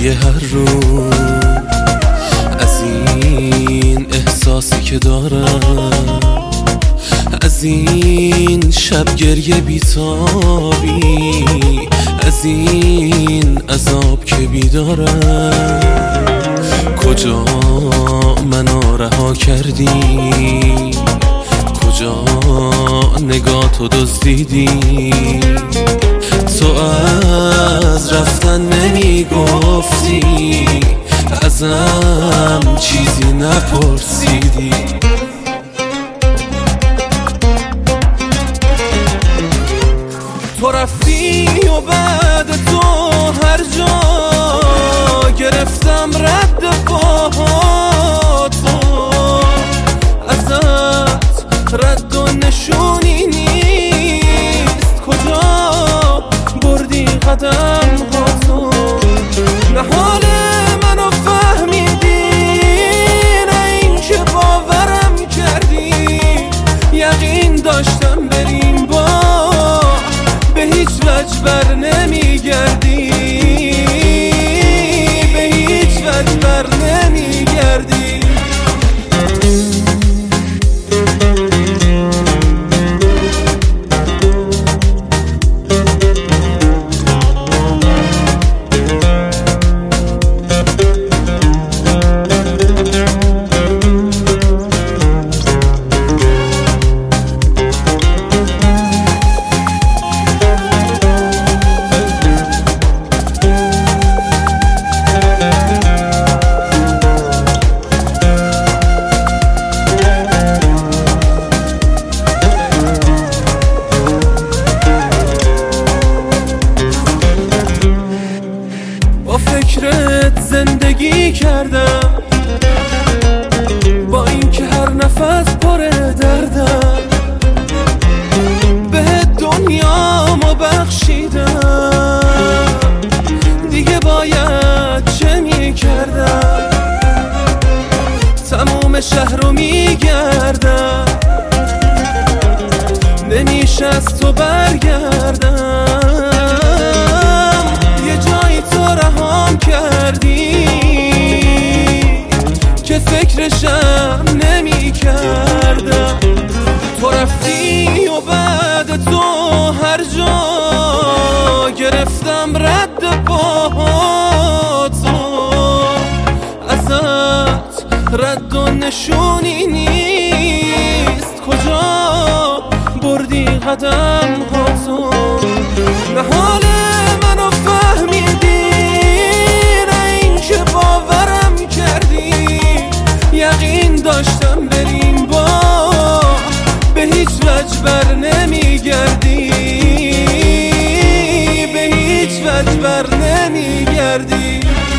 برای هر روز از این احساسی که دارم، از این شب گریه بیتابی، از این عذاب که بیدارم. کجا منو رها کردی، کجا نگاه تو دزدیدی، تو از رفتن نمیگفتی، ازم چیزی نپرسیدی. تو رفتی و بعد تو هر جا گرفتم رد پاهاتو، ازت رد و نشونی نیست، کجا بردی قدم هاتو. نه حال منو فهمیدی، نه این که باورم کردی، یقین داشتم بریم با به هیچ وجه بر نمیگردی، به هیچ وجه بر نمیگردی. فکرت زندگی کردم، با این که هر نفس پر دردم، به دنیامو بخشیدم، دیگه باید چه میکردم؟ تموم شهر رو میگردم، نمیشه از تو برگردم. کردی که فکرشم نمی کردم. تو رفتی و بعد تو هر جا گرفتم رد پاهاتو، ازت رد و نشونی نیست، کجا بردی قدم هاتو. نه حال منو فهمیدی، باورم کردی، یقین داشتم بریم با به هیچ وجه بر نمیگردی، به هیچ وجه بر نمیگردی.